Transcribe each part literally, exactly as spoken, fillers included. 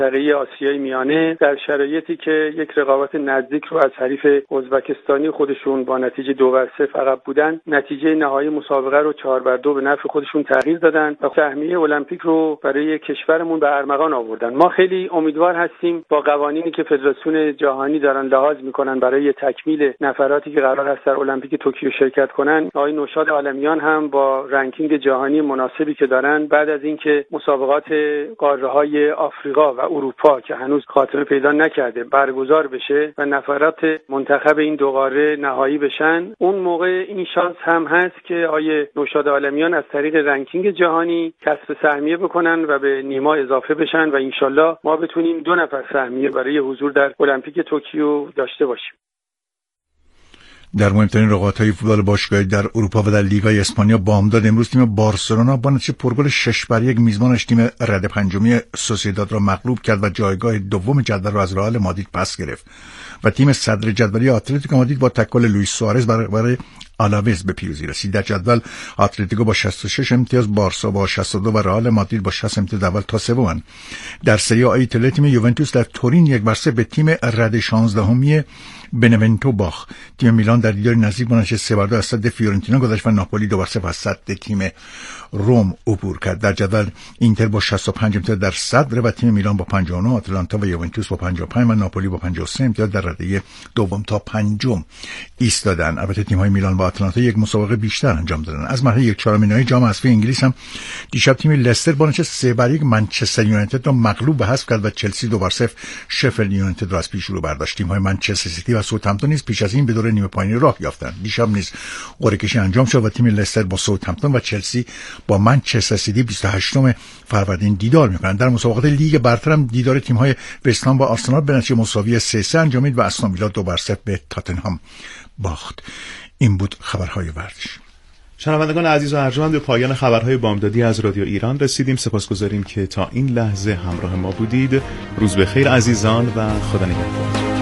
منطقه آسیای میانه در شرایطی که یک رقابت نزدیک رو از حریف ازبکستانی خودشون با نتیجه دو بر صفر عقب بودن، نتیجه نهایی مسابقه رو چهار بر دو به نفع خودشون تغییر دادن و سهمیه المپیک رو برای کشورمون به ارمغان آوردن. ما خیلی امیدوار هستیم با قوانینی که فدراسیون جهانی دارن لحاظ میکنن برای تکمیل نفراتی که قرار است در المپیک توکیو شرکت کنن، آقای نوشاد عالمیان هم با رنکینگ جهانی مناسبی که دارن بعد از اینکه مسابقات قاره‌های آفریقا و اروپا که هنوز خاتمه پیدا نکرده برگزار بشه و نفرات منتخب این دو قاره نهایی بشن، اون موقع این شانس هم هست که آقای نوشاد عالمیان از طریق رنکینگ جهانی کسب سهمیه بکنن و به نیما اضافه بشن و انشالله ما بتونیم دو نفر سهمیه برای حضور در المپیک توکیو داشته باشیم. در مهمترین رقابت‌های فوتبال باشگاهی در اروپا و در لیگای اسپانیا بامداد امروز تیم بارسلونا با نتیجه پرگل شش بر یک میزبانش تیم رده پنجمی سوسییداد را مغلوب کرد و جایگاه دوم جدول را از رئال مادرید پس گرفت و تیم صدر جدولی اتلتیکو مادرید با تکل لوئیس سوارز برابر آلاوز به پیروزی رسید. در جدول اتلتیکو با شصت و شش امتیاز، بارسا با شصت و دو و رئال مادرید با شصت امتیاز اول تا سوم. در سری آ ایتالیا تیم یوونتوس در تورین یک بر صفر به تیم رده شانزدهمی بنونتو باخت. تیم میلان در دیداری نزدیک با نتیجه سه بر دو از صد فیورنتینا گذشت و ناپولی دو بر صفر از صد تیم روم عبور کرد. در جدول اینتر با شصت و پنج امتیاز در صدر و تیم میلان با پنجاه و نه، آتلانتا و یوونتوس با پنجاه و پنج و ناپولی با پنجاه و سه امتیاز در رده دوم تا پنجم ایستادند. البته تیم‌های میلان و آتلانتا یک مسابقه بیشتر انجام دادند. از مرحله یک چهارم نهایی جام حذفی انگلیس هم دیشب تیم لستر با نتیجه سه بر یک منچستر یونایتد را مغلوب و حذف کرد و چلسی دو بر صفر شفیلد یونایتد را از پیش رو برداشت. تیم‌های منچستر سیتی و ساوثهمپتون نیز پیش از این به دور نیمه پایانی راه یافتند. دیشب نیز قرعه کشی انجام شد و تیم لستر با ساوثهمپتون و چلسی با منچستر سیتی بیست و هشتم فروردین دیدار می‌کنند. در مسابقات لیگ برتر هم دیدار تیم‌های وستهام با آرسنال به نتیجه مساوی سه سه انجامید و استون ویلا دو بر صفر به تاتنهام باخت. این بود خبرهای ورزش. شنوندگان عزیز و ارجمند، به پایان خبرهای بامدادی از رادیو ایران رسیدیم. سپاسگزاریم که تا این لحظه همراه ما بودید. روز بخیر عزیزان و خدا نگهدار.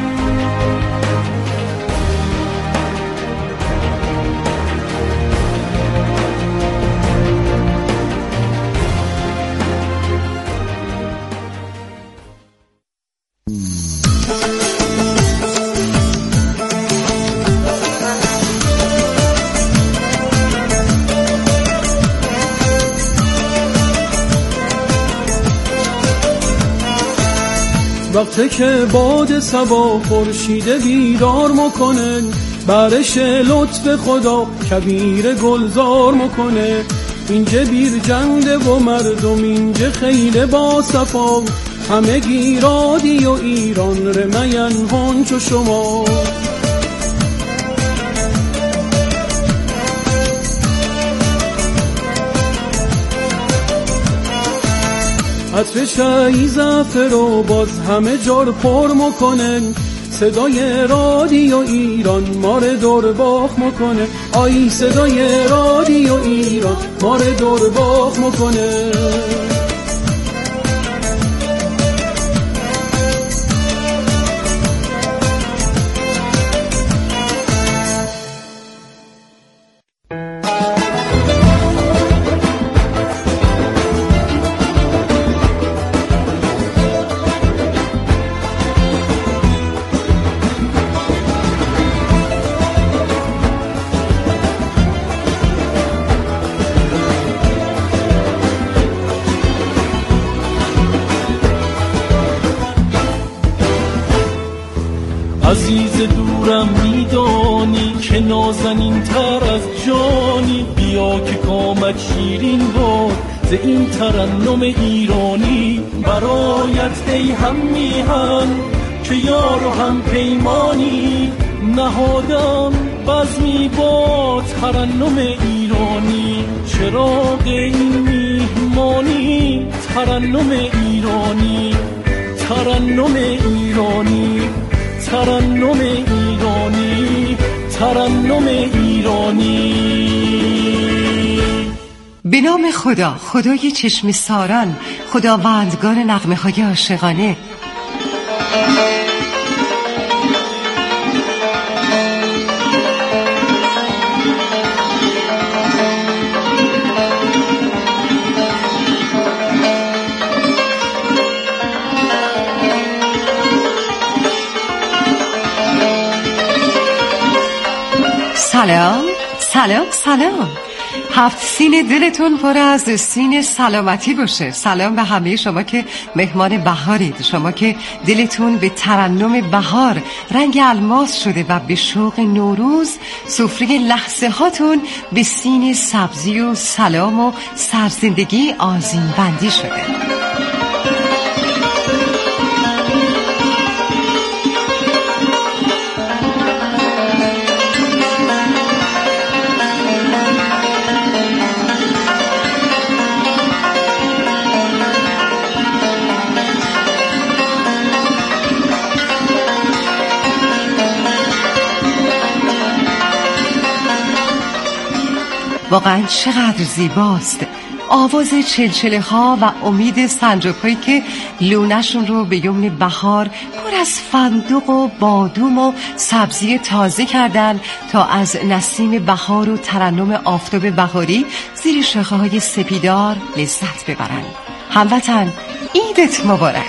وقتی که باد صبا خورشید بیدار میکنه، برش لطف خدا کبیر گلزار میکنه. اینجا بیر جنده و مردم اینجا خیلی با صفا، همه گیرادی و ایران رمین هنچو شما. عطر چای زعفر رو باز همه جار پر میکنه، صدای رادیو ایران مار دور باخ میکنه. آی صدای رادیو ایران مار دور باخ میکنه. عزیز دورم میدانی که نازنین تر از جانی، بیا که کامت شیرین باد ز این ترنم ایرانی. برایت ای هم میهن که یار و هم پیمانی، نهادم بزمی با ترنم ایرانی. چراغ این میهمانی ترنم ایرانی، ترنم ایرانی، ترنم ایرانی، ترنم ایرانی. به نام خدا، خدای چشم ساران، خداوندگار نغمه های عاشقانه. سلام سلام سلام. هفت سین دلتون پر از سین سلامتی باشه. سلام به همه شما که مهمان بهارید، شما که دلتون به ترنم بهار رنگ الماس شده و به شوق نوروز سفره لحظه هاتون به سین سبزی و سلام و سرزندگی آذین بندی شده. واقعا چقدر زیباست آواز چلچله ها و امید سنجاق هایی که لونشون رو به یمن بهار پر از فندق و بادوم و سبزی تازه کردن تا از نسیم بهار و ترنم آفتاب بهاری زیر شاخه های سپیدار لذت ببرن. هموطن عیدت مبارک.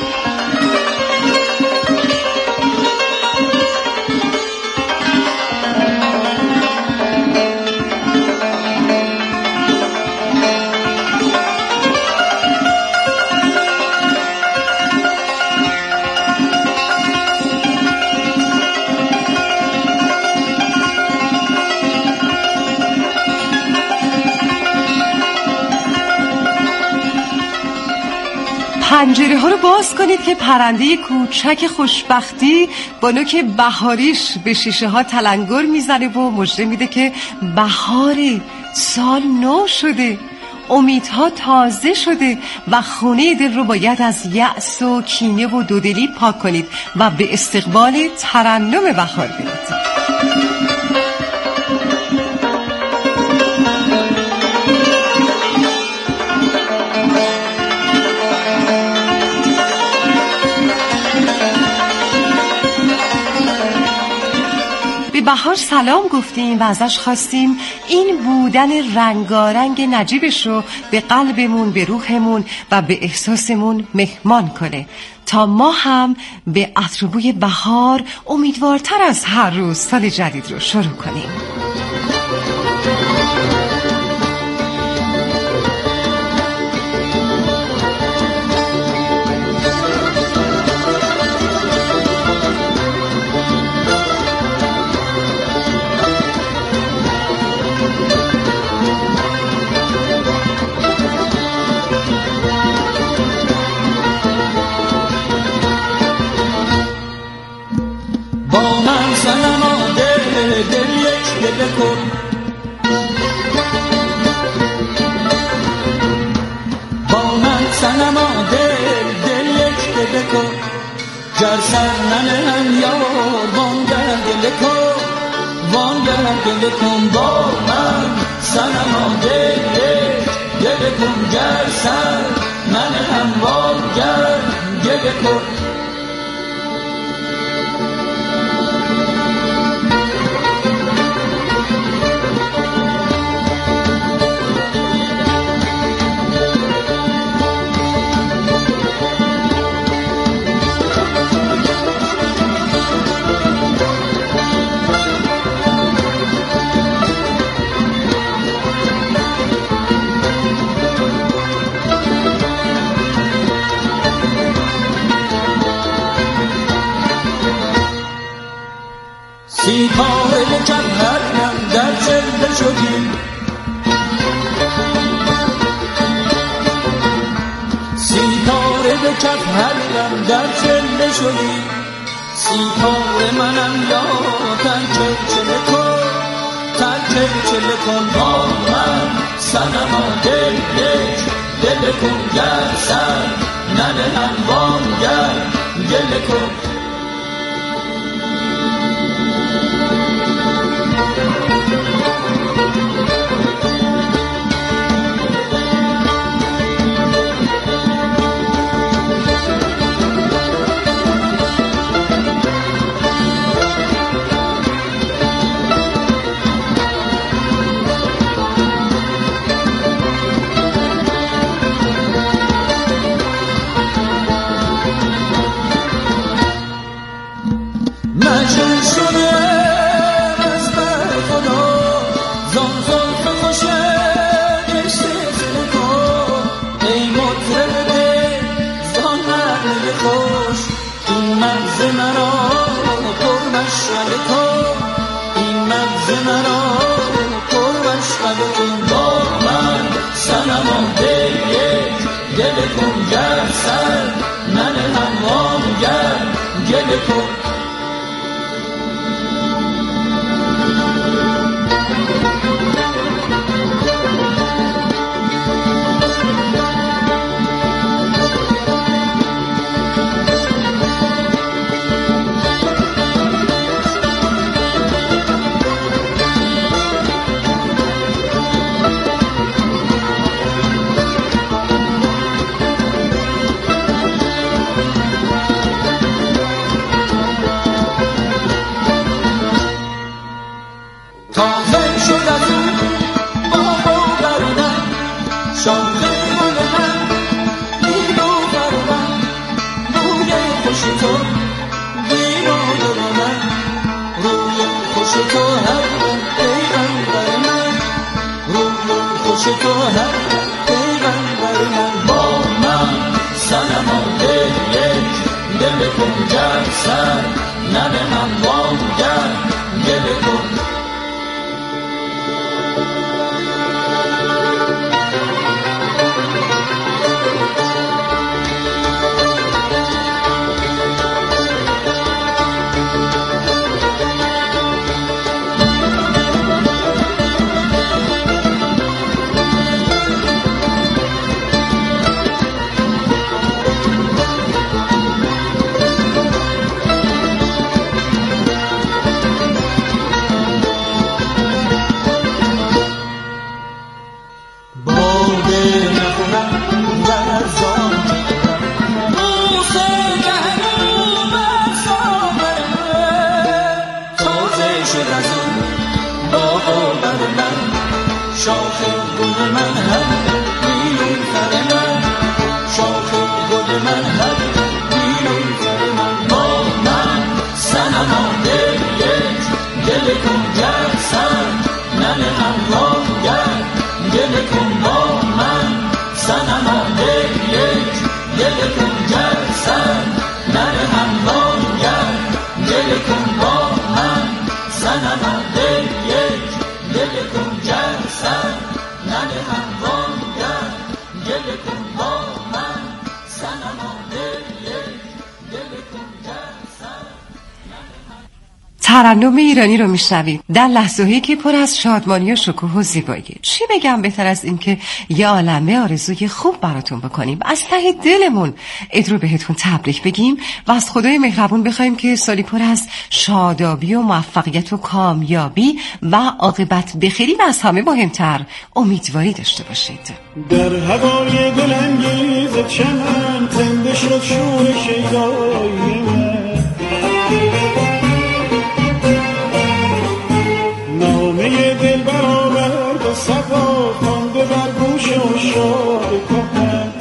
پنجره ها رو باز کنید که پرنده کوچک خوشبختی با نوک بهاریش به شیشه ها تلنگر میزنه و مژده میده که بهار سال نو شده، امیدها تازه شده و خونه دل رو باید از یأس و کینه و دودلی پاک کنید و به استقبال ترنم بهار برید. بهار سلام گفتیم و ازش خواستیم این بودن رنگارنگ نجیبش رو به قلبمون، به روحمون و به احساسمون مهمان کنه تا ما هم به عطر و بوی بهار امیدوارتر از هر روز سال جدید رو شروع کنیم. گر سر ننهم یار وانگر گله کن وانگر گله کن با من سنما گله گله کن گر سر ننهم وانگر گله کن. سیتاره به جبهرم در چله شدی سیتاره به جبهرم در چله شدی سیتاره منم یا تن چلچله کن تن چلچله کن با من سنما دل دل کن گر سر ننهم وانگر گله کن. مجنون شده از بر خدا مغز مرا پر مشغله کن، این مغز مرا پر مشغله کن. با من صنما دل یک گله کن، گر سر ننهم وامگر گله کن. ترنم ایرانی رو میشنوید در لحظه‌ای که پر از شادمانی و شکوه و زیبایی. چی بگم بهتر از این که یه عالمه آرزوی خوب براتون بکنیم، از ته دلمون عید رو بهتون تبریک بگیم و از خدای مهربون بخوایم که سالی پر از شادابی و موفقیت و کامیابی و عاقبت بخیری و از همه مهمتر امیدواری داشته باشید. در هوای دلانگیز چمن زنده شد شور شیدایی من، نامه دل برآورد و صفا خوانده بر گوش عشاق کهن،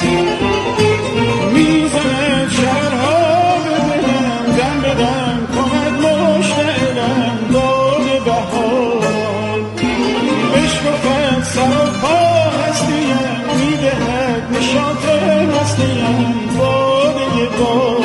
میزند شرها به دلم دم به دم کند مشتعلم باد بهار، بشکفد سر و پا هستیم میدهد نشاط مستیم باده باد.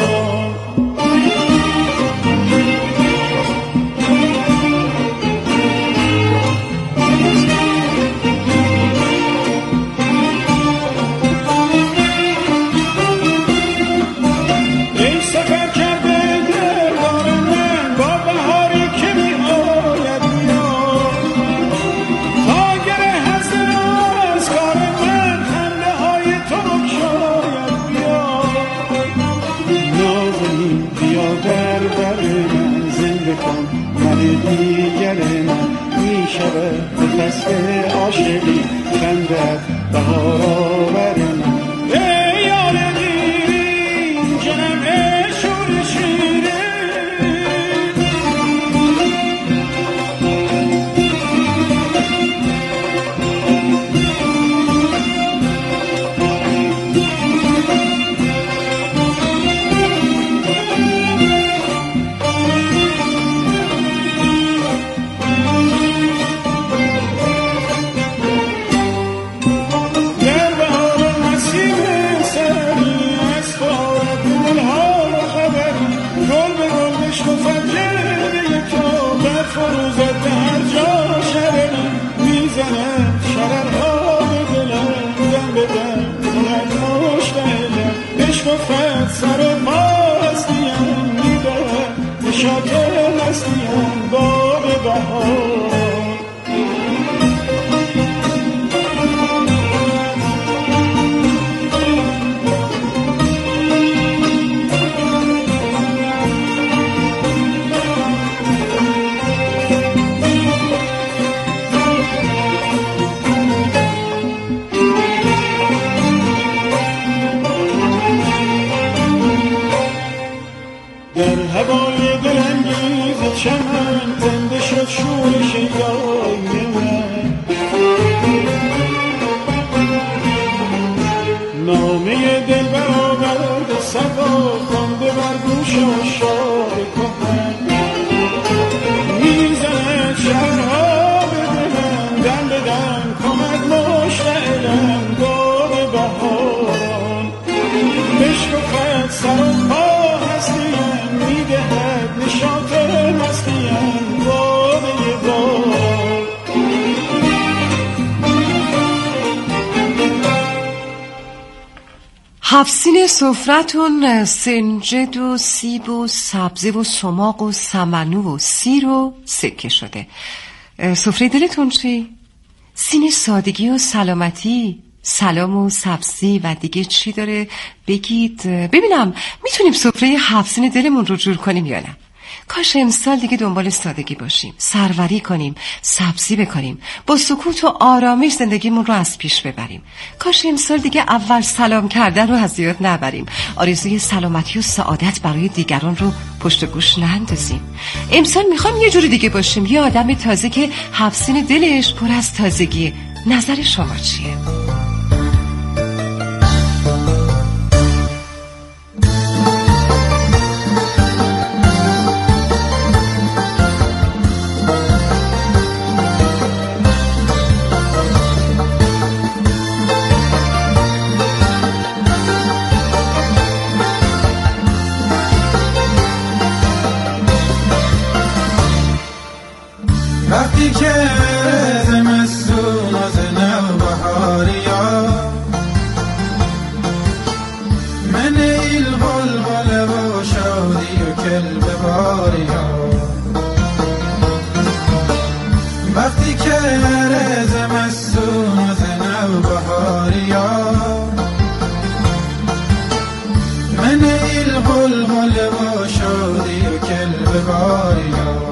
دیگر من می شود به فصل عاشقی خندد بهار آور من. ای یار دیرین جنم ای شور شیرین، سر پا هستیم میده نشاط هستیم باد بهار هوای دلانگیز چمن زنده شد شورش یای من نامه دل برآورد صفا خوانده بر گوش عشاق کهن میزند شهرها به دلم دم به دم کمک مشتعلم باد بهاران بشکفد سر و پا نشاط مستیم باده بار هفسین سفرتون سنجد و سیب و سبزه و سماق و سمنو و سیر و سکه شده. سفره دلتون چی؟ سین سادگی و سلامتی، سلام و سبزی و دیگه چی داره بگید ببینم میتونیم سفره هفسین دلمون رو جور کنیم یا نه. کاش امسال دیگه دنبال سادگی باشیم، سروری کنیم، سبزی بکنیم، با سکوت و آرامش زندگیمون رو از پیش ببریم. کاش امسال دیگه اول سلام کردن رو از یاد نبریم، آرزوی سلامتی و سعادت برای دیگران رو پشت گوش نندازیم. امسال میخوام یه جوری دیگه باشیم، یه آدم تازه که هفسین دلش پر از تازگیه. نظر شما چیه؟ وقتی که زمستون از نو بهاریا من ایل غلغله و شادی و کلب باریا وقتی که زمستون از نو بهاریا من ایل غلغله و شادی و کلب باریا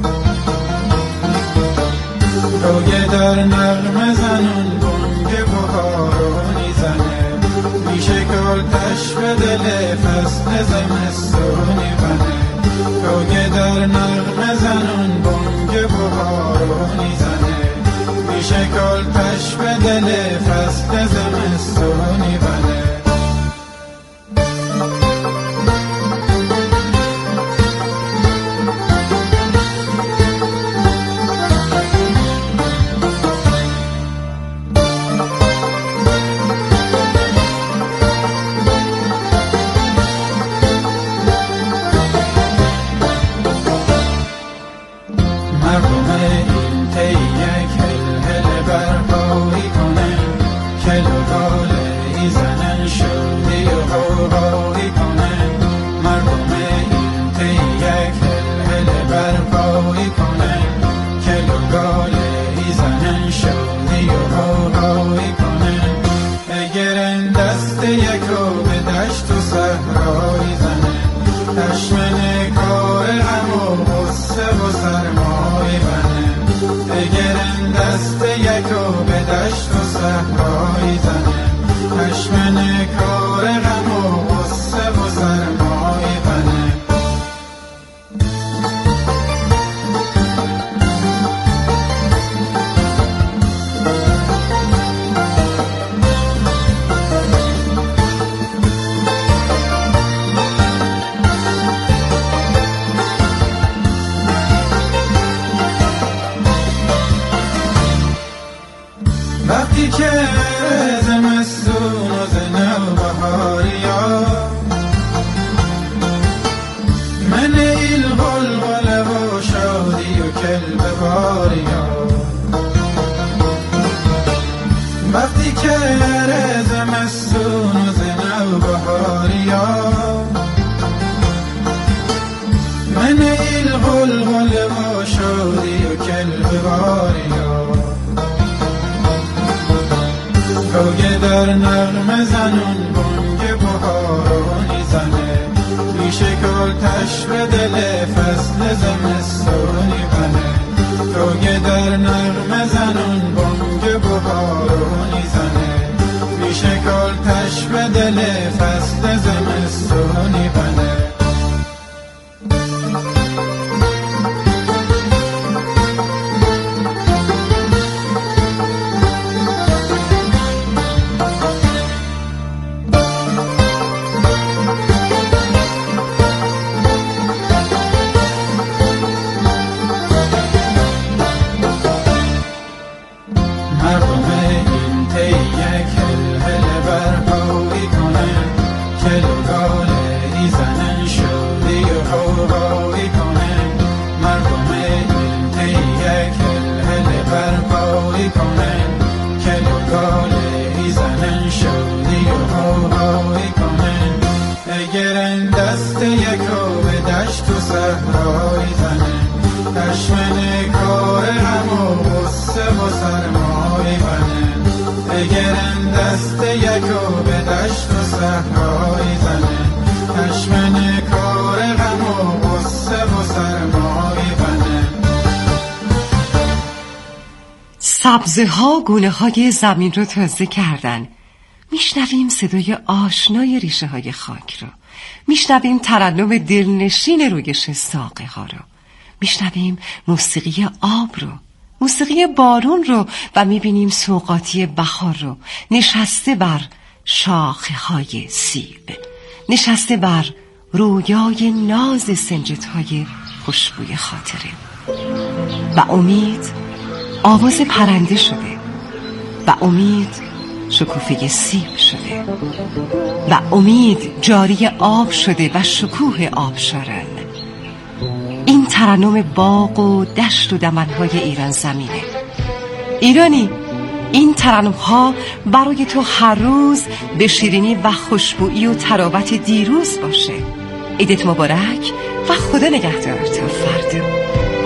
روگه در نغمه زنون بانگ بهارانی زنه میشه کلتش به دل فصل زمستونی بنه روگه در نغمه زنون بانگ بهارانی زنه میشه کلتش به دل فصل زمستونی بنه وقتی که زمستون از نو در نغمه زنون بانگ بهارانی زنه، بیشکل تش به دل فصل زمستانی بنه. روی در نغمه زنون بانگ بهارانی زنه، بیشکل تش به دل فصل زمستانی بنه. سبزه ها گونه های زمین رو تازه کردن. میشنویم صدای آشنای ریشه های خاک رو، میشنویم ترنم دلنشین رویش ساقه ها رو، میشنویم موسیقی آب رو، موسیقی بارون رو و میبینیم سوغاتی بهار رو نشسته بر شاخه های سیب، نشسته بر رویای ناز سنجت های خوشبوی خاطره. و امید آواز پرنده شده و امید شکوفه سیب شده و امید جاری آب شده و شکوه آبشاران. این ترنم باغ و دشت و دمنهای ایران زمینه. ایرانی، این ترنم ها برای تو هر روز به شیرینی و خوشبویی و تراوت دیروز باشه. عیدت مبارک و خدا نگهدار تا فردا.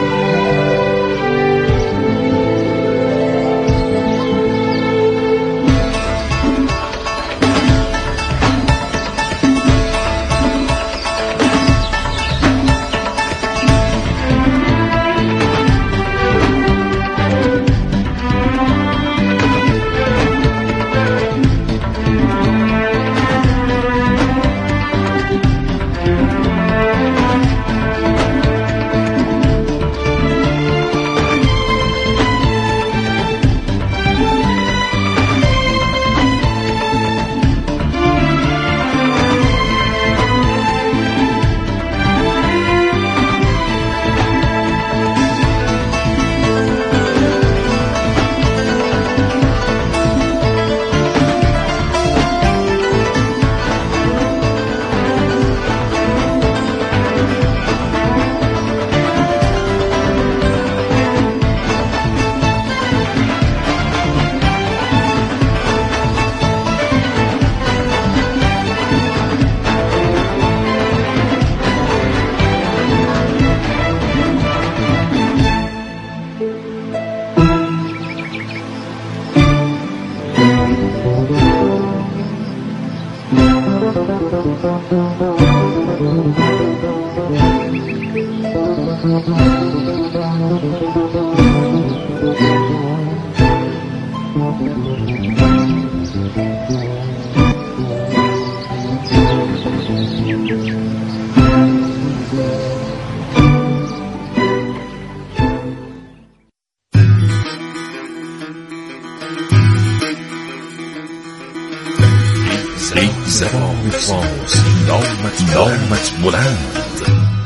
زبان فارسی نامت نامت بلند،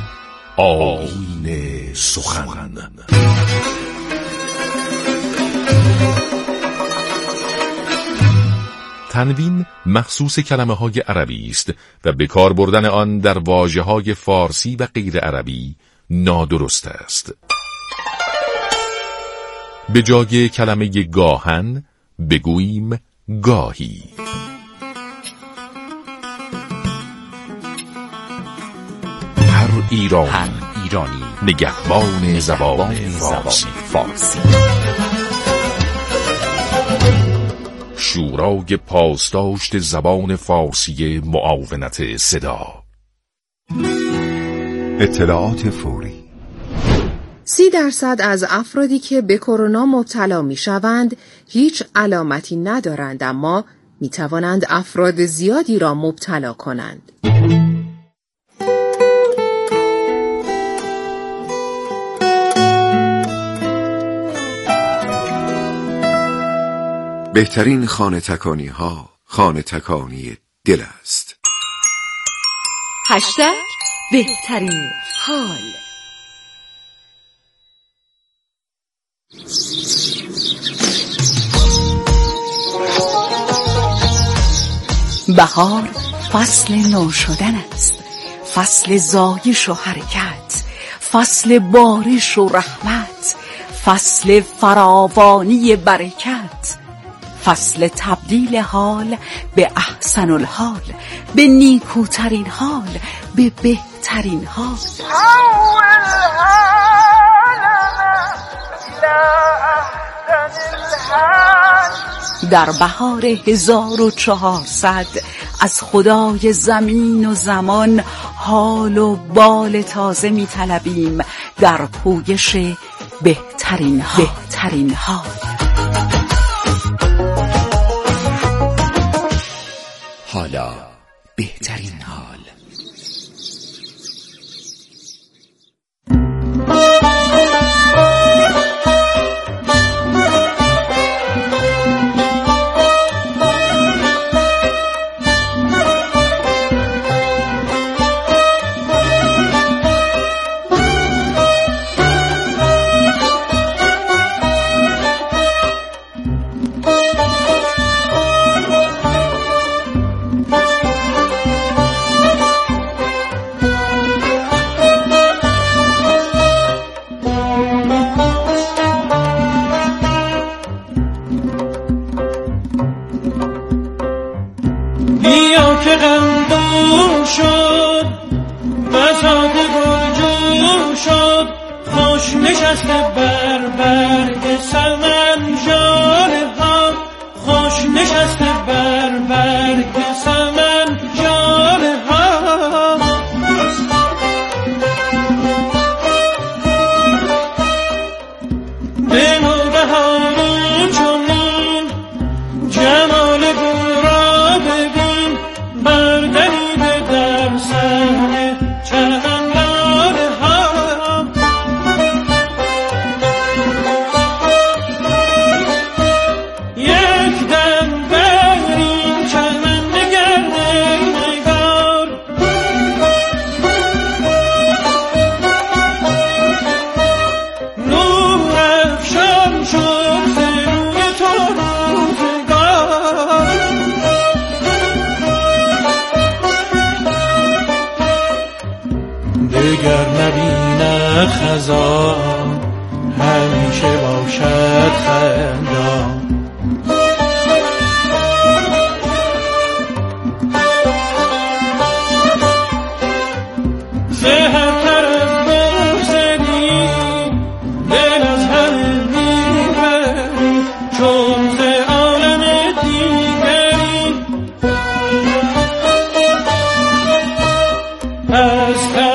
آیین سخن. تنوین مخصوص کلمه های عربی است و به کار بردن آن در واژه های فارسی و غیر عربی نادرست است. به جای کلمه گاهن بگوییم گاهی. هر ایران هر ایرانی نگهبان زبان فارسی. فارسی. شورای پاسداشت زبان فارسی معاونت صدا. اطلاعات فوری: سی درصد از افرادی که به کرونا مبتلا می شوند هیچ علامتی ندارند، اما می توانند افراد زیادی را مبتلا کنند. بهترین خانه تکانی ها خانه تکانی دل است. هشتگ بهترین حال. بهار فصل نو شدن است، فصل زایش و حرکت، فصل بارش و رحمت، فصل فراوانی برکت، فصل تبدیل حال به احسن الحال، به نیکوترین حال، به بهترین حال. در بهار هزار و چهارصد از خدای زمین و زمان حال و بال تازه می طلبیم در پویش بهترین حال. بهترین حال. حالا بهترین حال. خزان همیشه باشد خندان. زهر طرف بگذری دل از همه میبری چون ز عالم دیگری از